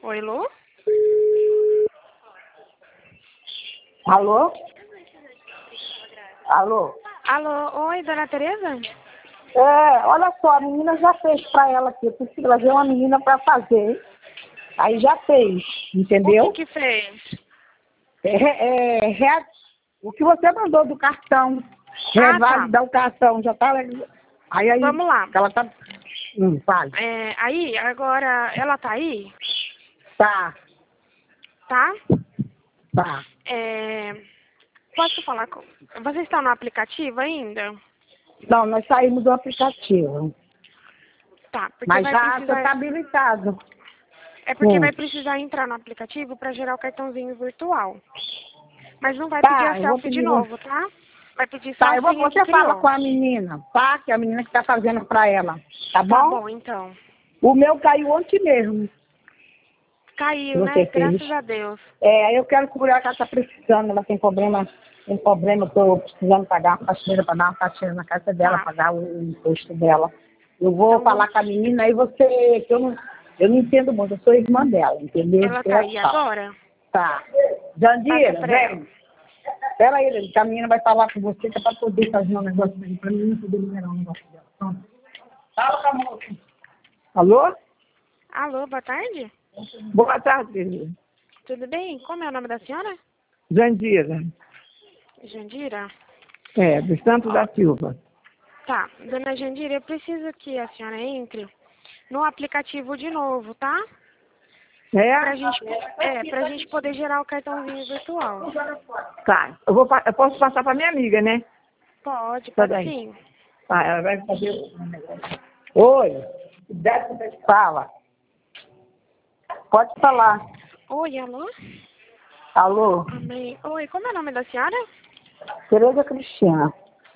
Oi, Lu? Alô? Alô? Alô, oi, dona Tereza? Olha só, a menina já fez pra ela aqui. Eu preciso trazer uma menina pra fazer. Aí já fez, entendeu? O que fez? O que você mandou do cartão. Revalidar o cartão, já tá legal. Aí, Vamos lá. ela tá... fale. Aí, agora, ela tá aí? Tá. Tá? Tá. Posso falar com... Você está no aplicativo ainda? Não, nós saímos do aplicativo. Tá, porque Mas vai já precisar... está habilitado. É porque vai precisar entrar no aplicativo para gerar o cartãozinho virtual. Mas não vai Tá, pedir a eu vou selfie de pedir novo, tá? Vai pedir só Tá, a senha que você fala criou. com a menina, tá? Que é a menina que tá fazendo pra ela. Tá bom? Tá bom, então. O meu caiu ontem mesmo. Caiu, Você né? fez. Graças a Deus. Eu quero curar que ela tá precisando, ela tem problema, eu tô precisando pagar uma faxineira para dar uma faxina na casa dela, Tá. pagar o imposto dela. Eu vou Então, falar com a menina, aí você, que eu não entendo muito, eu sou irmã dela, entendeu? ela tá aí agora? Tá. Passa Jandira, pra ela. vem. Espera aí, que a menina vai falar com você, que é para poder fazer um negócio dele, para mim poder liberar um negócio dela. Pronto. Fala com a moça. Alô? Alô, boa tarde? Boa tarde, querida. Tudo bem? Como é o nome da senhora? Jandira. Jandira? Dos Santos da Silva. Tá. Dona Jandira, eu preciso que a senhora entre no aplicativo de novo, tá? Pra gente poder gerar o cartãozinho virtual. Tá. Eu posso passar para minha amiga, né? Pode Peraí. sim. Tá, ela vai fazer o negócio. Oi. Fala. Pode falar. Oi, alô? Alô? Amém. Oi, como é o nome da senhora? Tereza Cristina.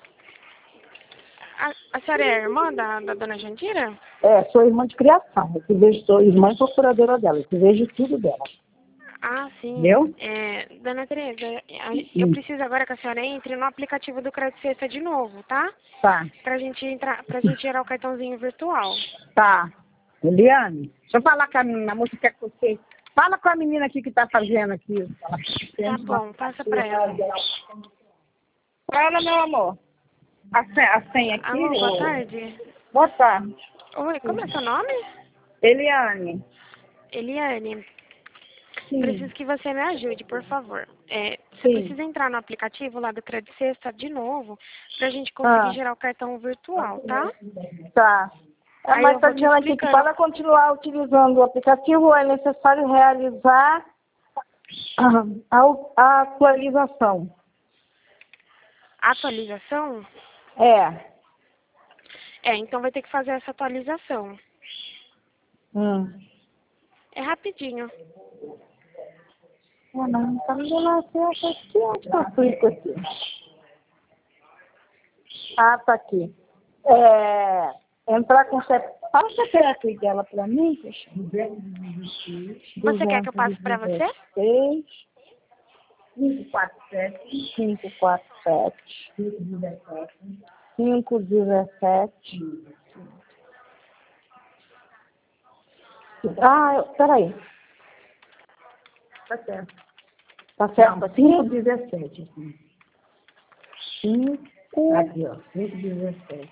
A senhora é irmã da dona Jandira? Sou irmã de criação. Sou irmã e procuradora dela. Eu vejo tudo dela. Ah, sim. Entendeu? Dona Tereza, eu preciso agora que a senhora entre no aplicativo do Crédito Sexta de novo, tá? Tá. Pra gente gerar o cartãozinho virtual. Tá. Eliane, deixa eu falar com a menina, a moça quer que você... Fala com a menina aqui que tá fazendo aqui. Tá bom, passa pra ela. Fala, meu amor. A senha aqui. Alô, boa tarde. Boa tarde. Oi, como é seu nome? Eliane. Eliane. Sim. Preciso que você me ajude, por favor. Você Sim. precisa entrar no aplicativo lá do Crédito Sexta de novo pra gente conseguir gerar o cartão virtual, tá? Tá. Aí eu Tá vou te dizendo aqui que explicando. para continuar utilizando o aplicativo é necessário realizar a atualização. Atualização? Então vai ter que fazer essa atualização. É rapidinho. Não tá me dando acesso aqui. Onde tá clico aqui? Ah, tá aqui. Entrar com o CPF. Fala o CPF dela pra mim, deixa eu ver. Você quer que eu passe pra você? 547 517. Peraí. Tá certo. Tá certo? Não, 517. 5. Aqui, ó. 517.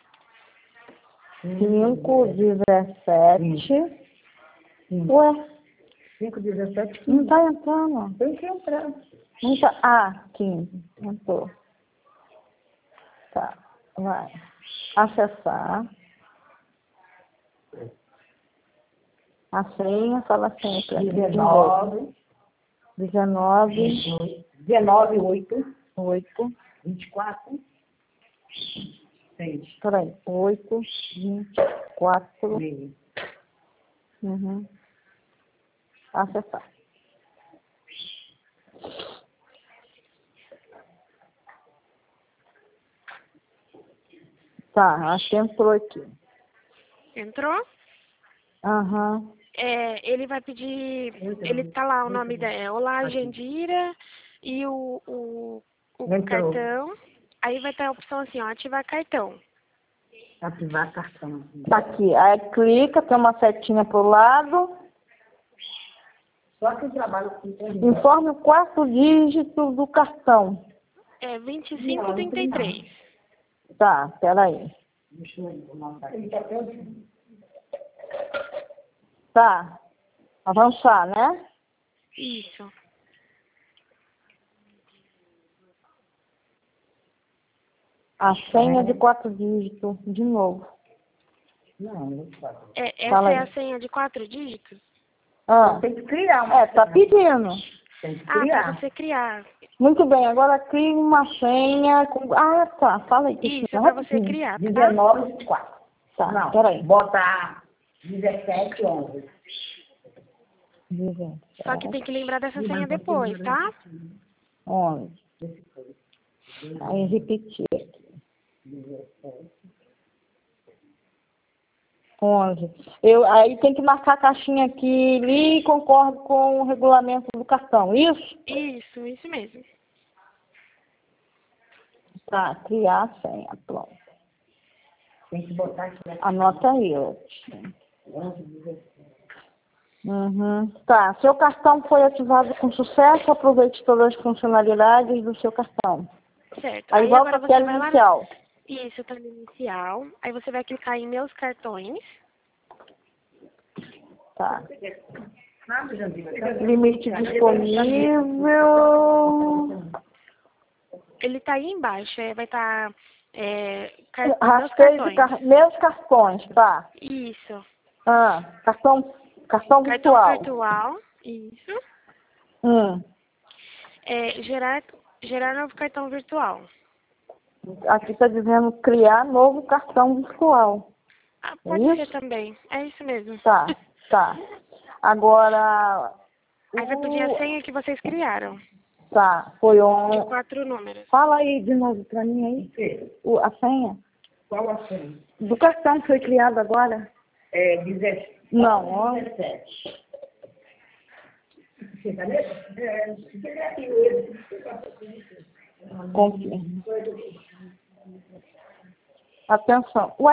517. Ué? 517. Não tá entrando. Tem que entrar. Não tá. 15. Entrou. Tá. Vai. Acessar. A senha, fala a senha pra mim. 19, 8, 24, 6. Peraí, 8, 24. Acessar. Tá, acho que entrou aqui. Entrou? Aham. Ele vai pedir... Ele tá lá, o nome Olá, Jandira, e o cartão. Aí vai ter a opção assim, ó, ativar cartão. Ativar cartão. Tá aqui. Aí clica, tem uma setinha pro lado. Só quem trabalha com internet. Informe o quarto dígito do cartão. É 2533. Tá, peraí. Tá. Avançar, né? Isso. A senha de 4 dígitos, de novo. Essa Fala é aí. a senha de 4 dígitos? Ah, Tem que criar uma. tá pedindo. Tem que Pra criar. você criar. Muito bem, agora crie uma senha com... Ah, tá, fala aí, Isso, Cristina, pra você rapidinho. criar, tá? 19, 4. Tá, Não, peraí. bota 17, 11. Só que tem que lembrar dessa senha depois, tá? 11. Aí repetir aqui. 11. Aí tem que marcar a caixinha aqui, li e concordo com o regulamento do cartão, isso? Isso mesmo. Tá, criar a senha, pronto. Tem que botar aqui. Anota aí, ó. Tá, seu cartão foi ativado com sucesso, aproveite todas as funcionalidades do seu cartão. Certo. Aí volta agora a você tela vai lá inicial. Isso, tá no inicial. Aí você vai clicar em meus cartões. Tá. Limite disponível. Ele tá aí embaixo, vai estar meus Rastreio cartões. meus cartões, tá. Isso. Cartão Cartão virtual. virtual. Isso. Gerar novo cartão virtual. Aqui está dizendo criar novo cartão virtual. Pode isso? ser também. É isso mesmo. Tá. Agora... Aí vai pedir a senha que vocês criaram. Tá, foi De 4 números. Fala aí de novo pra mim aí. A senha? Qual a senha? Do cartão que foi criado agora? 17. Não, 17. Você tá confirma. Atenção. Ué?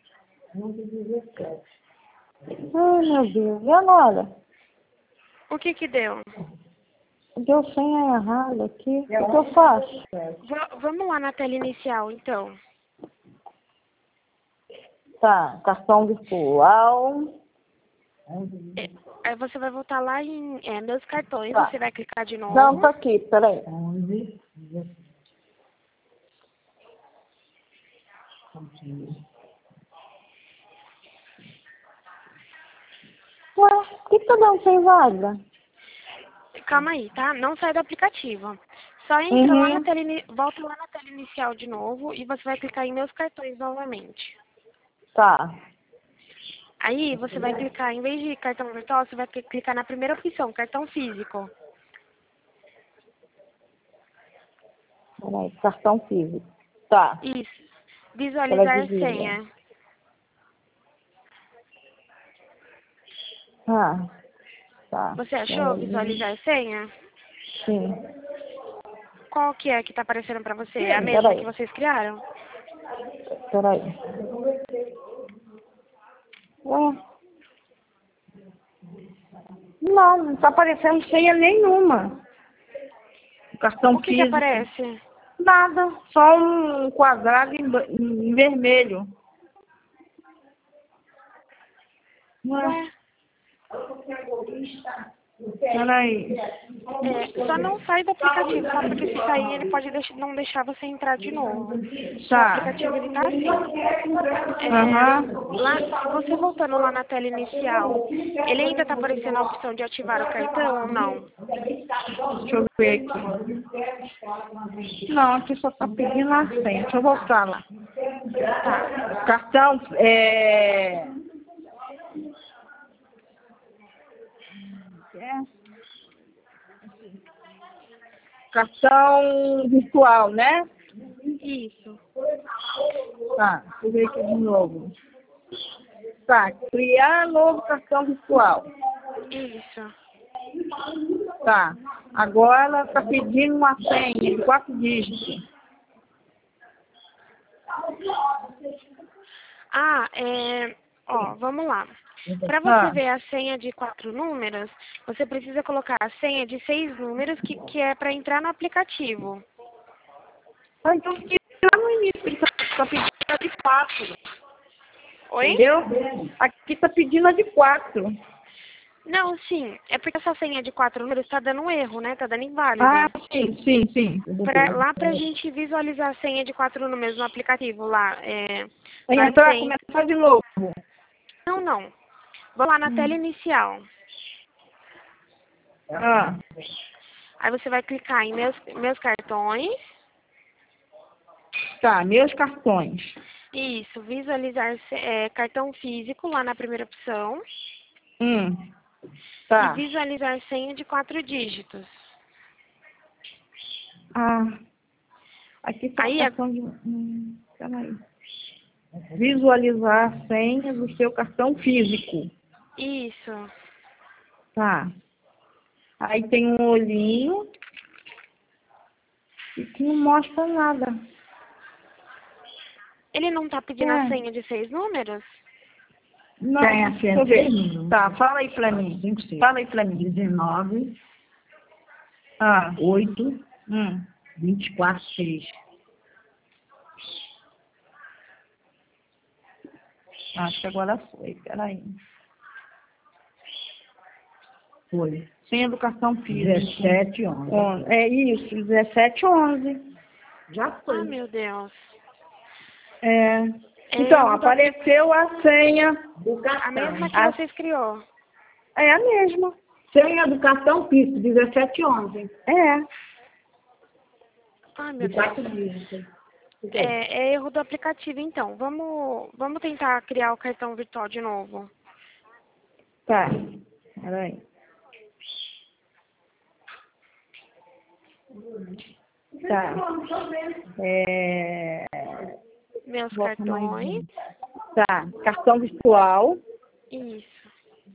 Ai, meu Deus. E agora? O que deu? Deu senha errada aqui. O que eu faço? Vamos lá na tela inicial, então. Tá, cartão virtual. Aí você vai voltar lá em meus cartões, Tá. você vai clicar de novo. Não, tá aqui, peraí. 11. Ué, por que tá dando sem válida? Calma aí, tá? Não sai do aplicativo. Só entra lá na tela, volta lá na tela inicial de novo e você vai clicar em meus cartões novamente. Tá. Aí você vai clicar, em vez de cartão virtual, você vai clicar na primeira opção, cartão físico. Peraí, cartão físico. Tá. Isso. Visualizar senha. Tá. Você achou visualizar senha? Sim. Qual que é que tá aparecendo pra você? É a mesma que vocês criaram? Peraí. Ué. Não tá aparecendo senha nenhuma. O cartão O que físico. aparece? Nada, só um quadrado em vermelho. Ué. Peraí. Só não sai do aplicativo, tá? Porque se sair, ele pode não deixar você entrar de novo. O Tá. aplicativo, ele tá assim. Aham. Lá, você voltando lá na tela inicial, ele ainda tá aparecendo a opção de ativar o cartão ou não? Deixa eu ver aqui. Não, aqui só tá pedindo a senha. Deixa eu voltar lá. Tá. Cartão, cartão virtual, né? Isso. Tá, deixa eu ver aqui de novo. Tá, criar novo cartão virtual. Isso. Tá, agora ela tá pedindo uma senha de 4 dígitos. Ó, vamos lá. Para você ver a senha de 4 números, você precisa colocar a senha de 6 números, que é para entrar no aplicativo. Ah, então, que lá no início, ele tá pedindo a de 4. Oi? Entendeu? Aqui tá pedindo a de 4. Não, sim. É porque essa senha de 4 números tá dando um erro, né? Tá dando inválido. Ah, sim. Lá pra gente visualizar a senha de 4 números no aplicativo, lá, Vai lá entrar, tem... começar de novo. Não. Vou lá na tela inicial. Ah, Aí você vai clicar em meus cartões. tá, meus cartões. Isso, visualizar cartão físico lá na primeira opção. Tá. E visualizar senha de 4 dígitos. Ah, aqui tá Aí, a opção de... peraí. Visualizar a senha do seu cartão físico. Isso. Tá. Aí tem um olhinho e que não mostra nada. Ele não tá pedindo a senha de 6 números? Não, Tem a deixa eu ver. senha. Tá, fala aí pra mim. 5, Fala aí pra mim. 19, Ah, 8, 24, 6. acho que agora foi. Peraí. Foi. Senha do cartão físico. 17, 11. É isso, 1711. Já foi. Ah, meu Deus. Então, apareceu a senha. Do cartão. A mesma que vocês criou. É a mesma. Senha do cartão físico, 17, 11. Ai, meu De Deus. 4 dígitos. É erro do aplicativo, então. Vamos tentar criar o cartão virtual de novo. Tá. Peraí. Tá. Meus cartões. Tá. Cartão virtual. Isso.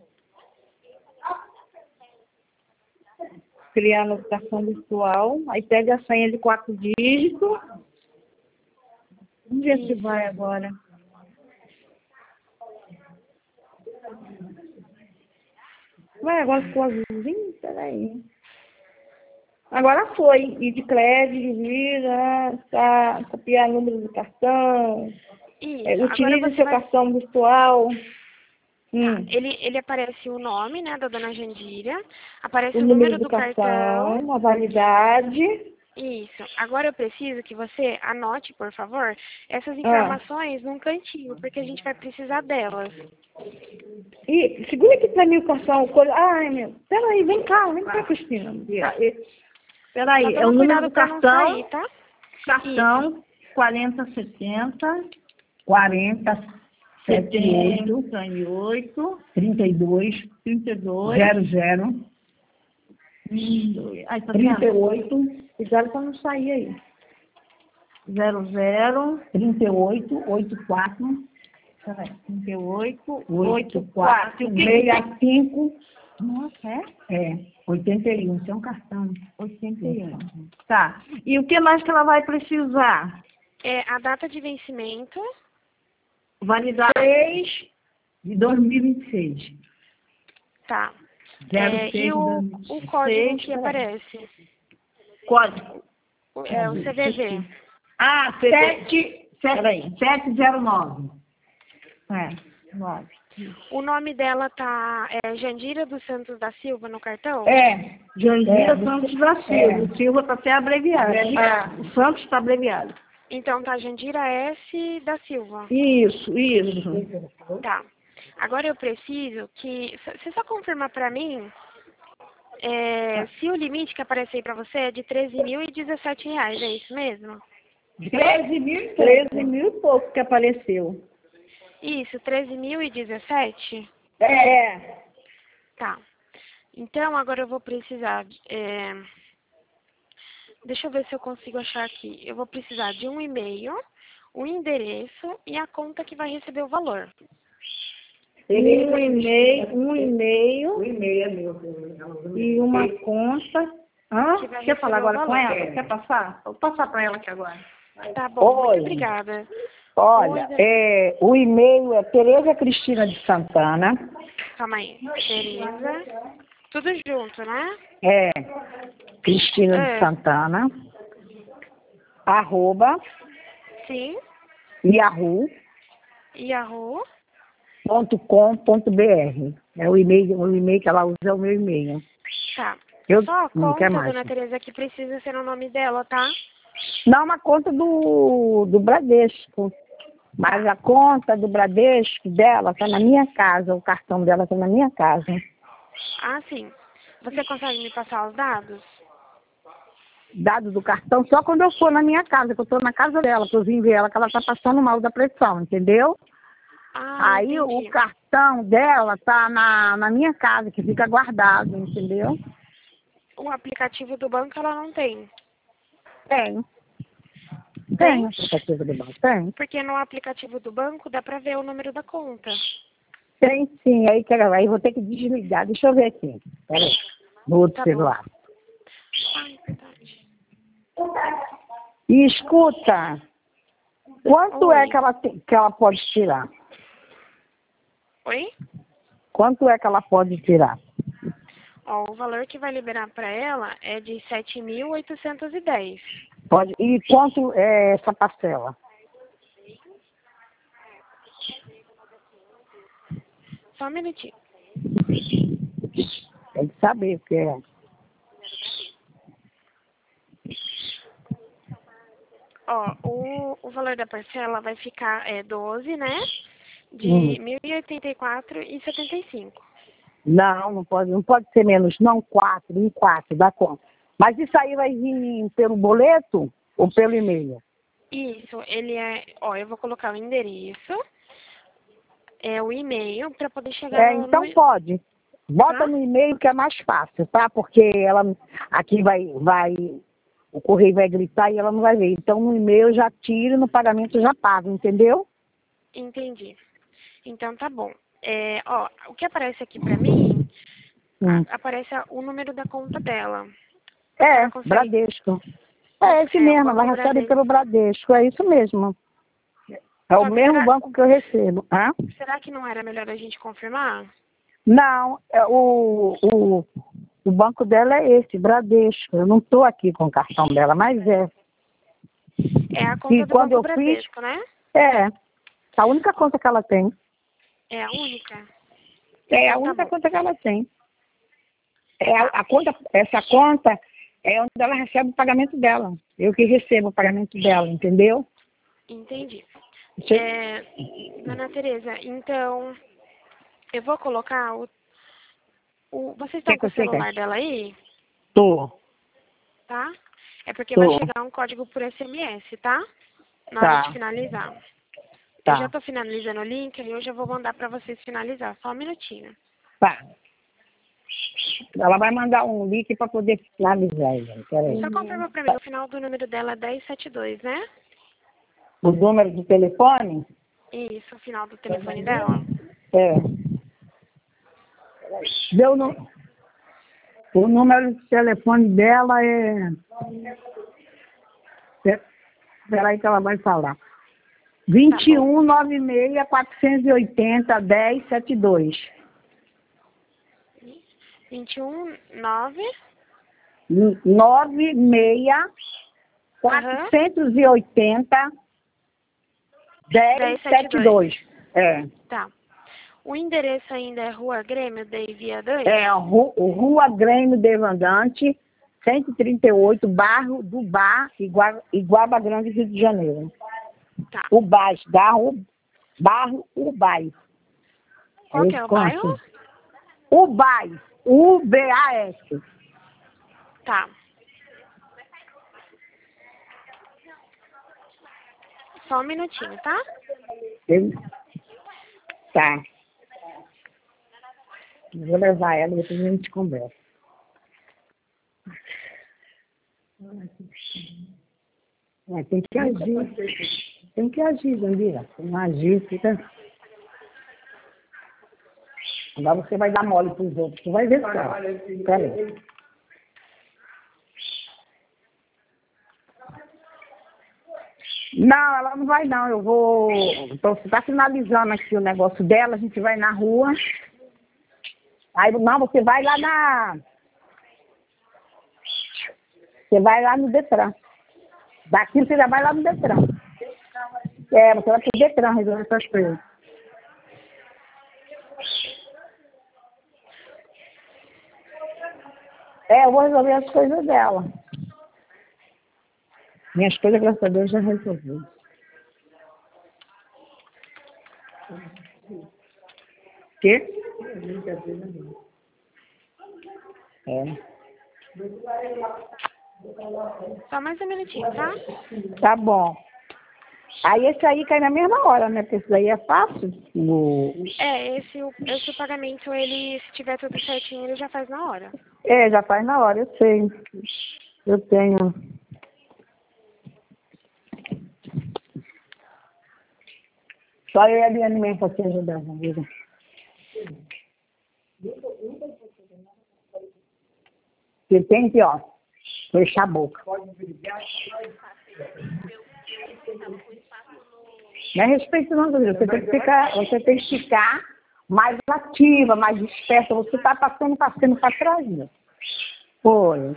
Criar no cartão virtual. Aí pega a senha de 4 dígitos. Vamos ver se vai agora. Vai, agora ficou azulzinho? Peraí. Agora foi. E de crédito, vira, tá, copiar número do cartão. Isso. Utilize seu cartão virtual. Ele aparece o nome, né, da dona Jandira. Aparece O o número do cartão. a validade. Isso. Agora eu preciso que você anote, por favor, essas informações num cantinho, porque a gente vai precisar delas. E segura aqui pra mim o cartão. Ai, meu. Peraí, vem cá, Cristina. Peraí, é o número do cartão. Sair, tá? Cartão 4070 78 32 00 Ai, tá 38. Cuidado pra não sair aí. 00 38 84 38 84 65. Nossa, é? 81, isso é um cartão. 81. Tá. E o que mais que ela vai precisar? A data de vencimento. Validade 6 de 2026. Tá. 06 E o código que aparece? Código. É o CVV. 709. 9. O nome dela tá Jandira dos Santos da Silva no cartão? Jandira Santos da Silva. O Silva está até abreviado. O Santos está abreviado. Então tá Jandira S. da Silva. Isso. Tá. Agora eu preciso que... Você só confirma pra mim se o limite que apareceu pra você é de R$13.017, é isso mesmo? 13 mil e pouco que apareceu. Isso, 13.017? Tá. Então, agora eu vou precisar... Deixa eu ver se eu consigo achar aqui. Eu vou precisar de um e-mail, o endereço e a conta que vai receber o valor. Um e-mail é meu. e uma conta. Quer falar agora com ela? É. Quer passar? Vou passar para ela aqui agora. Tá bom, muito obrigada. Olha, o e-mail é Tereza Cristina de Santana. Calma aí. Tereza. Tudo junto, né? É, Cristina de Santana. @ Sim. yahoo.com.br. É o e-mail que ela usa, é o meu e-mail. Tá. Eu Só a não quer conta, mais. dona Tereza, que precisa ser o nome dela, tá? Não, uma conta do Bradesco. Mas a conta do Bradesco dela está na minha casa, o cartão dela está na minha casa. Ah, sim. Você consegue me passar os dados? Dado do cartão só quando eu for na minha casa, que eu estou na casa dela, que eu vim ver ela, que ela está passando mal da pressão, entendeu? Aí entendi. o cartão dela tá na minha casa, que fica guardado, entendeu? O aplicativo do banco ela não tem. Tem. Tem aplicativo do banco, tem. Porque no aplicativo do banco dá pra ver o número da conta. Tem sim, aí vou ter que desligar. Deixa eu ver aqui. Peraí. No outro celular. Ai, verdade. E escuta, quanto é que ela pode tirar? Oi? Quanto é que ela pode tirar? Ó, o valor que vai liberar pra ela é de 7.810. Pode. E quanto é essa parcela? Só um minutinho. Tem que saber o que é. Ó, o valor da parcela vai ficar 12, né? De R$ 1.084,75. Não pode ser menos, não, 4, dá conta. Mas isso aí vai vir pelo boleto ou pelo e-mail? Isso, ele ó, eu vou colocar o endereço, o e-mail para poder chegar Então pode. Bota tá? no e-mail que é mais fácil, tá? Porque ela aqui o correio vai gritar e ela não vai ver. Então no e-mail eu já tiro, no pagamento eu já pago, entendeu? Entendi. Então tá bom. Ó, o que aparece aqui pra mim, aparece o número da conta dela. Bradesco. É esse mesmo, ela recebe pelo Bradesco, é isso mesmo. É o mesmo banco que eu recebo. Hã? Será que não era melhor a gente confirmar? Não, o banco dela é esse, Bradesco. Eu não estou aqui com o cartão dela, mas é. É a conta do banco Bradesco, né? É. A única conta que ela tem. É a única? É a única conta que ela tem. Essa conta é onde ela recebe o pagamento dela. Eu que recebo o pagamento dela, entendeu? Entendi. Dona Tereza, então, eu vou colocar vocês estão com o celular dela aí? Tô. Tá? É porque vai chegar um código por SMS, tá? Na hora de finalizar. Eu já tô finalizando o link e eu já vou mandar pra vocês finalizar. Só um minutinho. Tá. Ela vai mandar um link para poder finalizar. Peraí. Só confirma pra mim, o final do número dela é 1072, né? O número do telefone? Isso, o final do telefone dela. O número de telefone dela é... Espera aí que ela vai falar. 2196-480-1072. 219... 96-480-1072. Tá. O endereço ainda é Rua Grêmio Via 2? Rua Grêmio Devandante, 138, Bairro do Bar, Iguaba Grande, Rio de Janeiro. Tá. Bairro Ubás. Qual que é o bairro? Ubás. U-B-A-S. Tá. Só um minutinho, tá? Tá. Vou levar ela e depois a gente conversa. Tem que agir. Tem que agir, Zandira. Se não agir, fica... Agora você vai dar mole para os outros. Você vai ver só. Peraí. Não, ela não vai não. Eu vou. Então, você está finalizando aqui o negócio dela, a gente vai na rua. Aí não, você vai lá na. Você vai lá no Detran. Daqui você já vai lá no Detran. É, você vai pro Detran resolver essas coisas. É, eu vou resolver as coisas dela. Minhas coisas, graças a Deus, já resolvi. Quê? É. Só mais um minutinho, tá? Tá bom. Aí esse aí cai na mesma hora, né? Porque esse daí é fácil. Esse pagamento, ele, se tiver tudo certinho, ele já faz na hora. É, já faz na hora, eu sei. Eu tenho. Só eu e a Liane mesmo pra te ajudar, amiga. Você tem que, ó, fechar a boca. Não é respeito não, Deus. Você tem que ficar mais ativa, mais esperta. Você está passando para trás, né? Foi.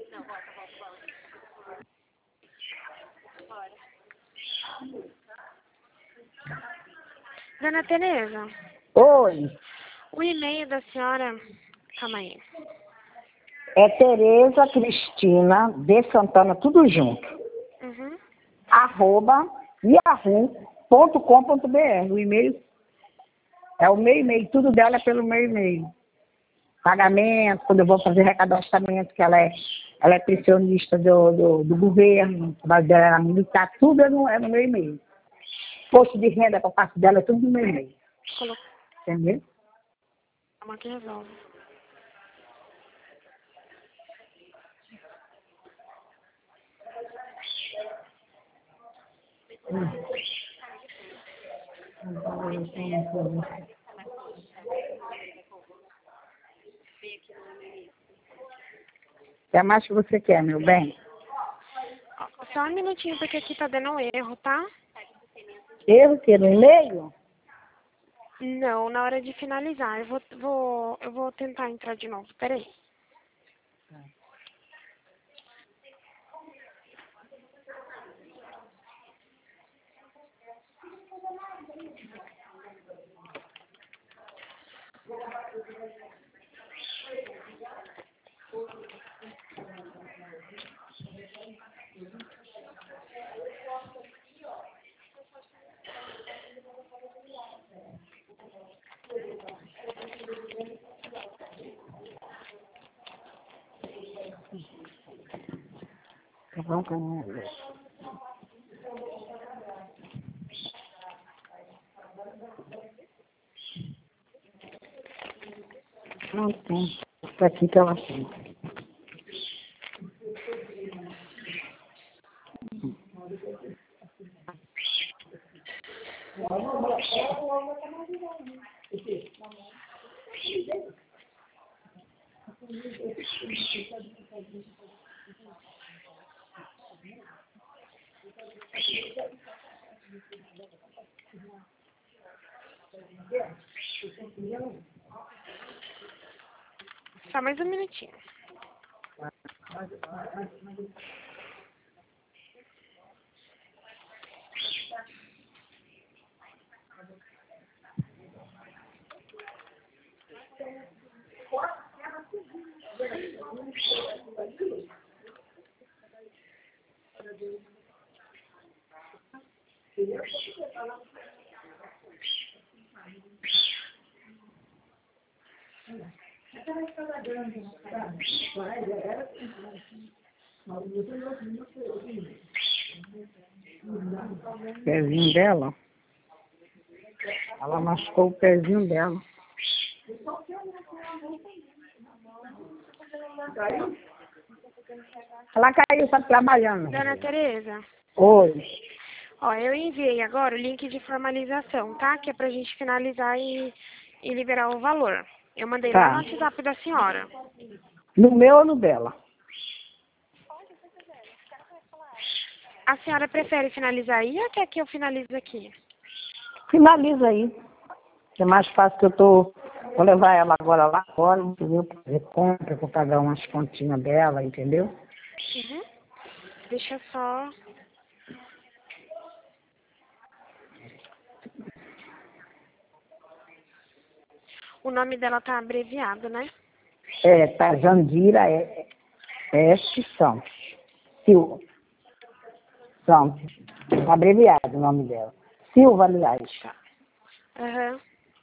Dona Tereza, Oi. o e-mail da senhora... Calma aí. É Tereza Cristina de Santana, tudo junto. Uhum. @yahoo.com.br. O e-mail é o meu e-mail, tudo dela é pelo meu e-mail. Pagamento, quando eu vou fazer recadastramento, que ela é pensionista do governo, o trabalho dela era militar, tudo é no meu e-mail. Posto de renda que eu faço dela, é tudo no meu e-mail. Entendeu? Calma que resolve. O que mais que você quer, meu bem? Só um minutinho, porque aqui tá dando um erro, tá? Erro que no e-mail? Não, na hora de finalizar. Eu vou tentar entrar de novo. Peraí. Tá bom, tá bom. Não tem. Tá aqui que ela tem. Só mais um minutinho. O pezinho dela. Ela machucou o pezinho dela. Ela caiu, tá trabalhando. Dona Tereza, Oi. ó, eu enviei agora o link de formalização, tá? Que é pra gente finalizar e liberar o valor. Eu mandei lá no Tá. WhatsApp da senhora. No meu ou no dela? A senhora prefere finalizar aí ou quer que eu finalize aqui? Finaliza aí. Que é mais fácil que vou levar ela agora lá fora, entendeu? Pra fazer compra, vou pagar umas continhas dela, entendeu? Uhum. Deixa só... O nome dela tá abreviado, né? Tá, Jandira S. Santos. Silva. Santos. Abreviado o nome dela. Silva, aliás. Tá. Aham.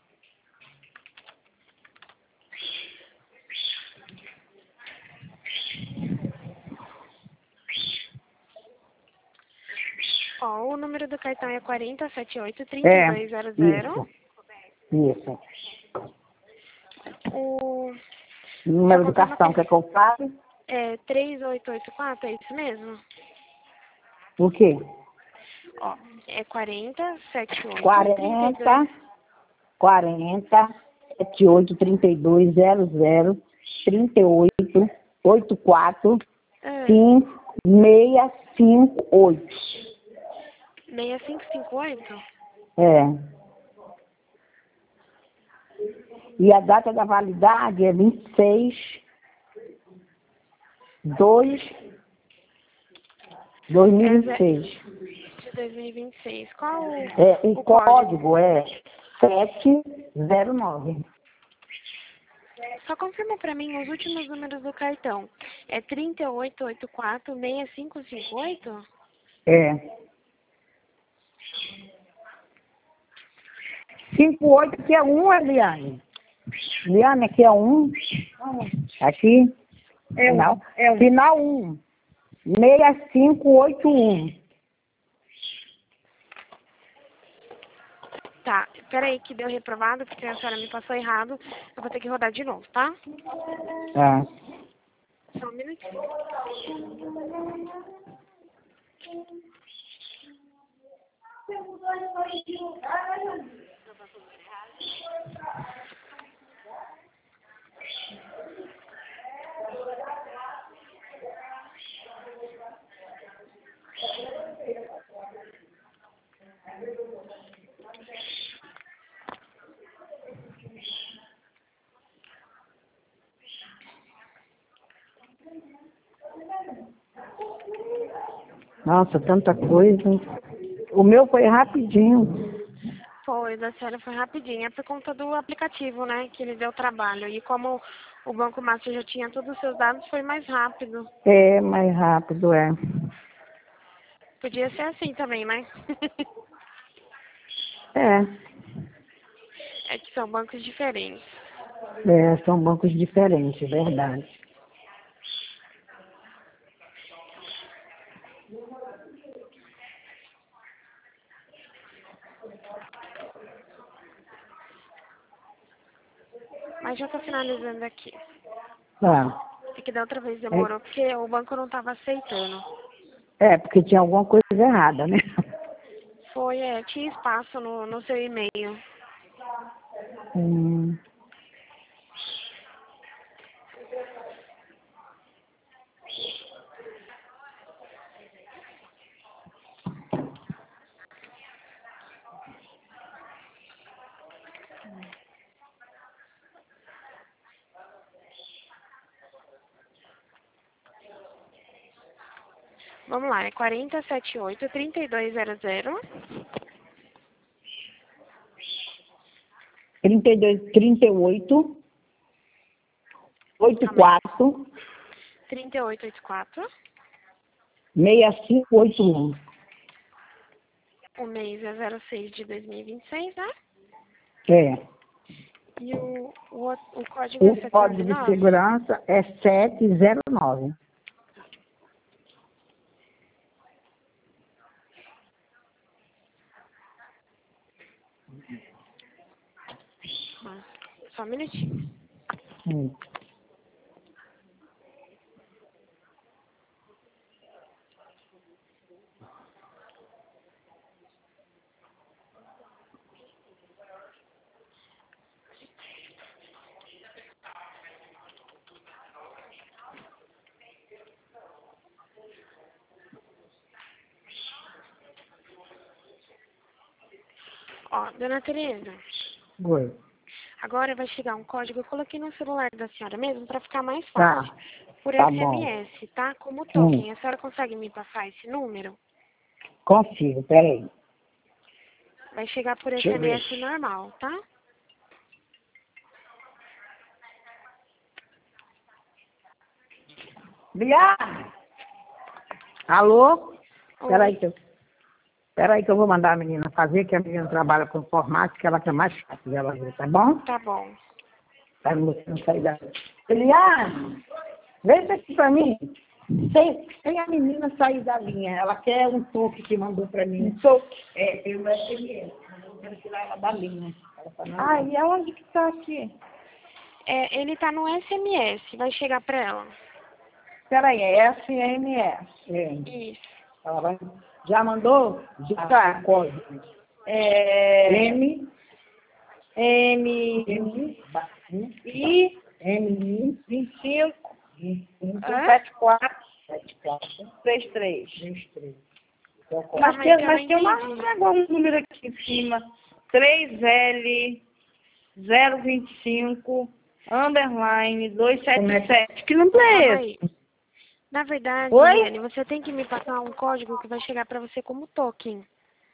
Ó, o número do cartão é 4078-3200. Isso. O Número do cartão, quer que eu fale? é 3884, é isso mesmo? O quê? Ó, é 4078 40 78 32 00 38 84 5 658. 6558? E a data da validade é 26/2/2026. De 2026. Qual O código é 709. Só confirma pra mim os últimos números do cartão. É 3884-6558? 58 que é 1, Eliane. Eliane, aqui é 1. Aqui. Final. Final 1. 6581. Tá, peraí que deu reprovado, porque a senhora me passou errado. Eu vou ter que rodar de novo, tá? Ah. Só um minutinho. Nossa, tanta coisa. O meu foi rapidinho. Foi, da senhora foi rapidinho. É por conta do aplicativo, né, que ele deu trabalho. E como o Banco Master já tinha todos os seus dados, foi mais rápido. É, mais rápido, Podia ser assim também, né? É, É que são bancos diferentes. são bancos diferentes, verdade. Mas já tô finalizando aqui. Tá. É que da outra vez demorou, porque o banco não estava aceitando. Porque tinha alguma coisa errada, né? Foi, tinha espaço no seu e-mail. Hum. Vamos lá, é 4078-3200. 38 84 3884. 6581. O mês é 06 de 2026, né? E o código é O código de 709? segurança é 709. Só um minutinho. Hum. Ó, dona Tereza, Oi. agora vai chegar um código, eu coloquei no celular da senhora mesmo para ficar mais Tá. fácil. Por Tá bom. SMS, tá? Como token. A senhora consegue me passar esse número? Consigo, peraí. Vai chegar por Deixa eu ver. SMS normal, tá? Obrigada. Alô? Oi. Peraí que eu vou mandar a menina fazer, que a menina trabalha com informática, ela que é mais fácil dela ver, tá bom? Tá bom. Pra você não sair da... Eliane, vem aqui pra mim. Sem a menina sair da linha. Ela quer um toque que mandou pra mim. Um toque? É, pelo SMS. Eu quero tirar ela da linha. E aonde que tá aqui? É, ele tá no SMS, vai chegar pra ela. Peraí, é SMS. É. Isso. Ela vai... Já mandou? Já. Tá. Código. M I, I 25 Hã? 74 74 33. 33. Mas Calma aí que eu não tem um número aqui em cima. 3L 025 underline 277. Que número é Calma esse? aí. Na verdade, Oi? Eliane, você tem que me passar um código que vai chegar pra você como token.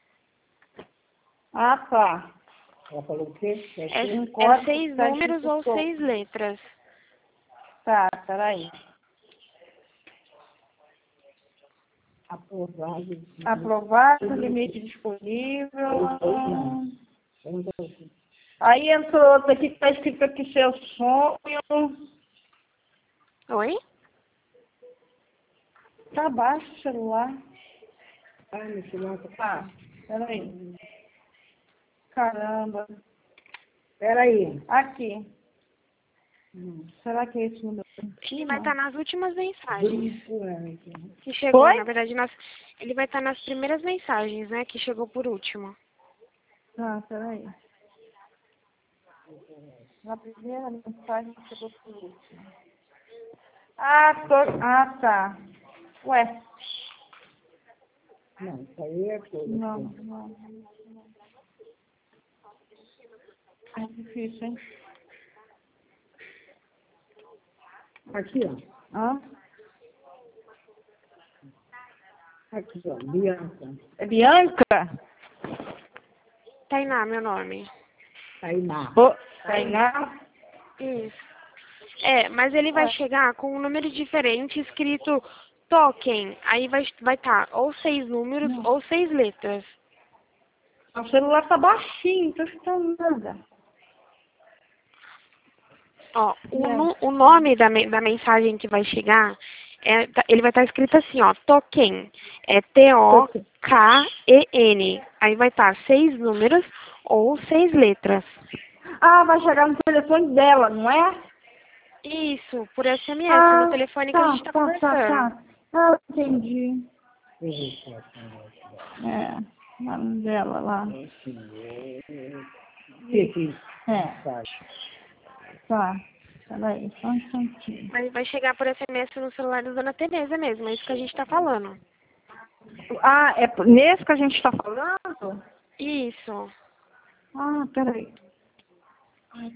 Ah, tá. Ela falou o quê? É código 6 que tá números escrito ou token. 6 letras. Tá, peraí. Aprovado. Aprovado, limite disponível. Aí entrou outro aqui que tá escrito aqui seu sonho. Oi? Tá baixo o celular. Ah, meu celular Tá, peraí. Caramba. Peraí. Aqui. Será que é esse número? Ele vai estar nas últimas mensagens Grupo, que chegou. Oi? Na verdade, ele vai estar nas primeiras mensagens, né? Que chegou por último. Tá, peraí. Na primeira mensagem que chegou por último. Ah, tá. Ué. Não, isso aí é coisa. Não. É difícil, hein? Aqui, ó. Hã? Aqui, ó. Bianca. É Bianca? Tainá, meu nome. Tainá. Tainá? Isso. É, mas ele vai chegar com um número diferente escrito token. Aí vai estar ou 6 números ou 6 letras. O celular tá baixinho, não tô escutando nada. Ó, o nome da mensagem que vai chegar, ele vai estar escrito assim, ó, token. É T-O-K-E-N. Aí vai estar 6 números ou 6 letras. Ah, vai chegar no telefone dela, não é? Isso, por SMS, no telefone que a gente tá conversando. Ah, entendi. É, lá no dela, lá. É, tá. Peraí, só um instantinho. Mas vai chegar por SMS no celular da dona Tereza mesmo, é isso que a gente tá falando. Ah, é nesse que a gente tá falando? Isso. Ah, peraí. Ai,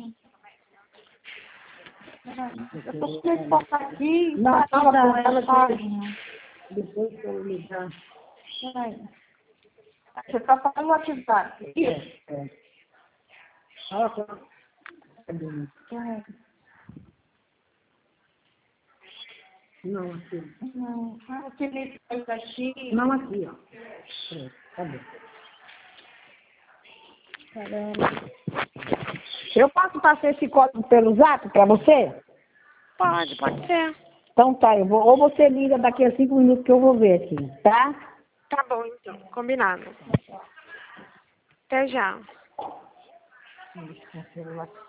peraí. Eu tô com esse botar aqui. Não, fala com ela página. depois que eu ligar. Peraí. Você tá falando no WhatsApp? É. Fala com ela. Peraí. Não, aqui. Não, aquele aqui. Não, aqui, ó. Tá bom. Caramba. Eu posso passar esse código pelo zap pra você? Pode ser. Então tá, ou você liga daqui a 5 minutos que eu vou ver aqui, tá? Tá bom, então. Combinado. Até já. Esse celular